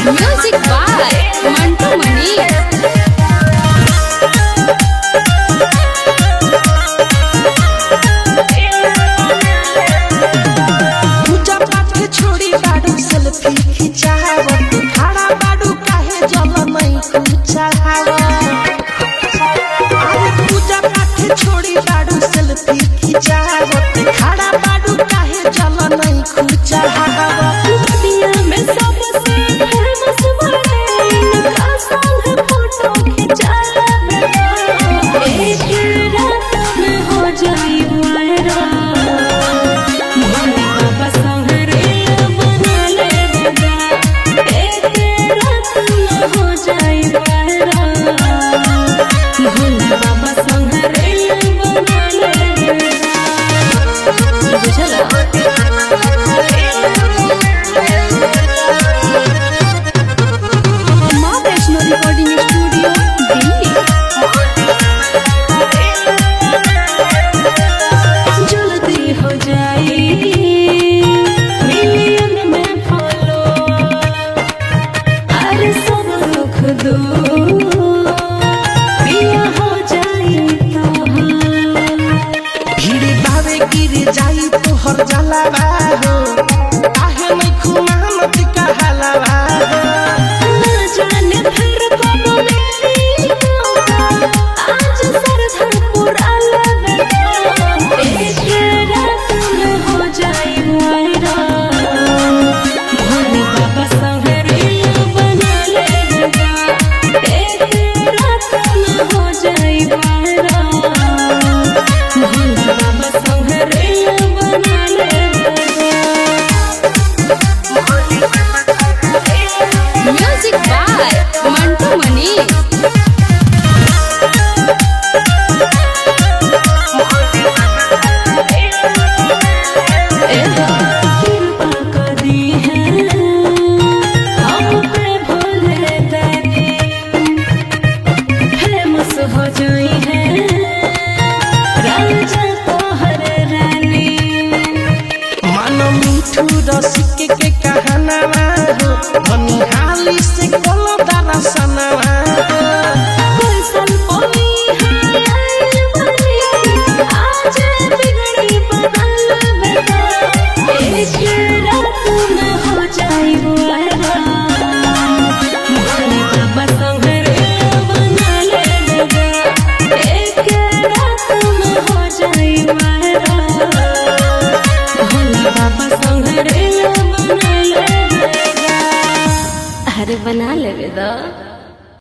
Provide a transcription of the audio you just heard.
Music by Mantu Mani. Selfie खिंचावत खड़ा बाडू काहे जल नहीं चढ़ावत पूजा पाठ छोड़ी बाडू सेल्फी खिंचावत खड़ा बाडू काहे जल नहीं चढ़ावत दुनिया में सबसे फेमस बने इनका संग फोटो खिंचाला एक रात में हो जाई वायरल जाई तो हर जलावा हो काहे नहीं खुमानत कहलावा ना जाने फिर कब मिली आज सरधर पूरा लगा एक रात में हो जाई वायरल भोले बाबा संग रील बना लेगा एक रात में हो जाई वायरल भोले बाबा संग Music by Mantu Mani. हो जाई है राजा तोहर रानी मानो मीठू रसिक के कहनावा हो मनी हाली से कोलो दाना सनावा कोई सल पोई है बनी आज बिगड़ी बदल बेटा एक रात में हो जाई वायरल भोले बाबा संग रील बना लेगा एक रात में हो जाई वायरल भोले बाबा संग रील बना लेगा अरे बना लेवे दा।